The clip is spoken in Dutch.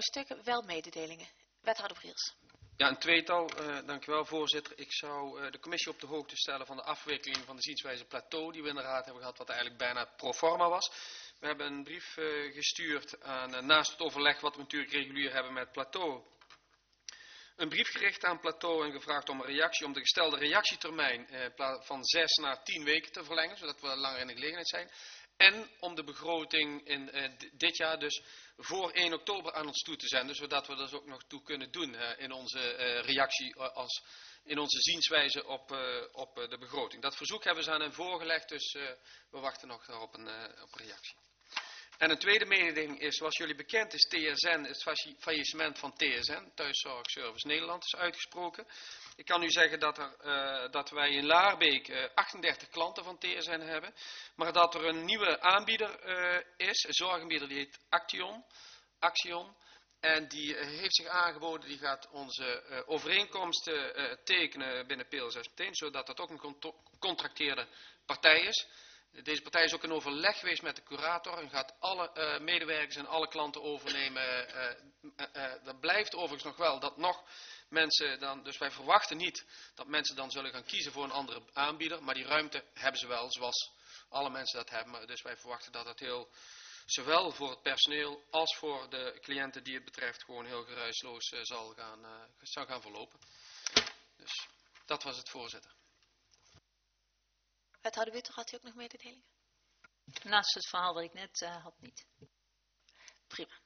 stukken wel mededelingen. Wethouder Briels. Ja, een tweetal. Dank u wel, voorzitter. Ik zou de commissie op de hoogte stellen van de afwikkeling van de zienswijze plateau die we in de raad hebben gehad, wat eigenlijk bijna pro forma was. We hebben een brief gestuurd aan, naast het overleg wat we natuurlijk regulier hebben met plateau, een brief gericht aan plateau en gevraagd om een reactie, om de gestelde reactietermijn van 6 naar 10 weken te verlengen, zodat we langer in de gelegenheid zijn. En om de begroting in dit jaar dus voor 1 oktober aan ons toe te zenden, zodat we dat ook nog toe kunnen doen in onze reactie, in onze zienswijze op de begroting. Dat verzoek hebben ze aan hen voorgelegd, dus we wachten nog op een reactie. En een tweede mededeling is, zoals jullie bekend is, TSN, het faillissement van TSN, Thuiszorgservice Nederland, is uitgesproken. Ik kan u zeggen dat wij in Laarbeek 38 klanten van TSN hebben, maar dat er een nieuwe aanbieder is, een zorgaanbieder die heet Axion. En die heeft zich aangeboden, die gaat onze overeenkomsten tekenen binnen PL6 meteen, zodat dat ook een contracteerde partij is. Deze partij is ook in overleg geweest met de curator en gaat alle medewerkers en alle klanten overnemen. Dat blijft overigens nog wel dat nog mensen dan, dus wij verwachten niet dat mensen dan zullen gaan kiezen voor een andere aanbieder, maar die ruimte hebben ze wel, zoals alle mensen dat hebben. Dus wij verwachten dat het zowel voor het personeel als voor de cliënten die het betreft gewoon heel geruisloos zal gaan verlopen. Dus dat was het, voorzitter. Wethouder Witte, had u ook nog mededelingen? Naast het verhaal wat ik net had niet. Prima.